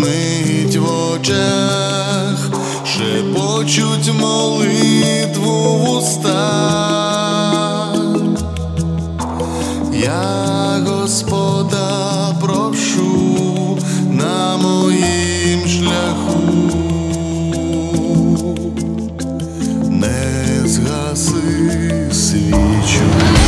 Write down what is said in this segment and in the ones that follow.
яснить в очах, шепочуть молитву в устах. Я Господа прошу на моїм шляху, не згаси свічу.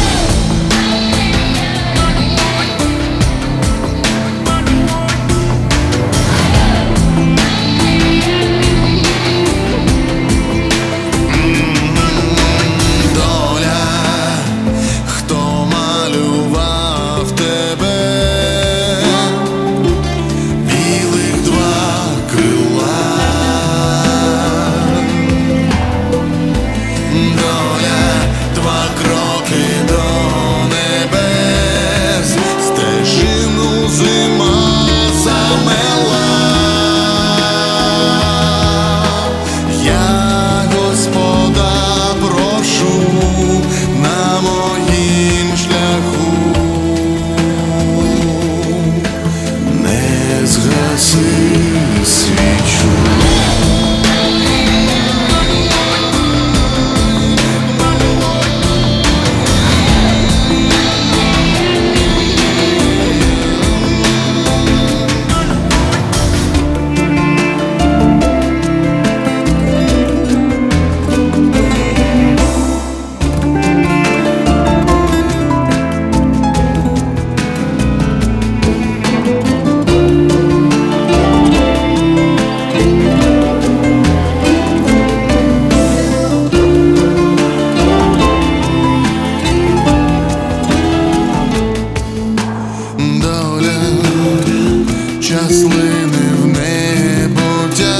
Час лине в небуття,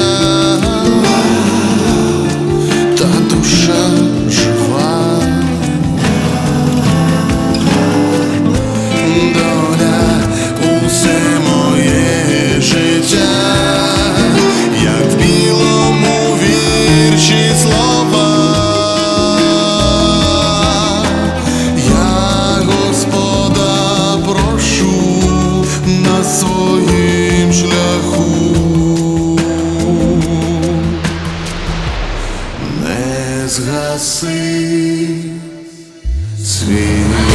та душа жива. Доля усе моє життя, як в білому вірші слова. Я Господа прошу на своїм шляху, не згаси світ.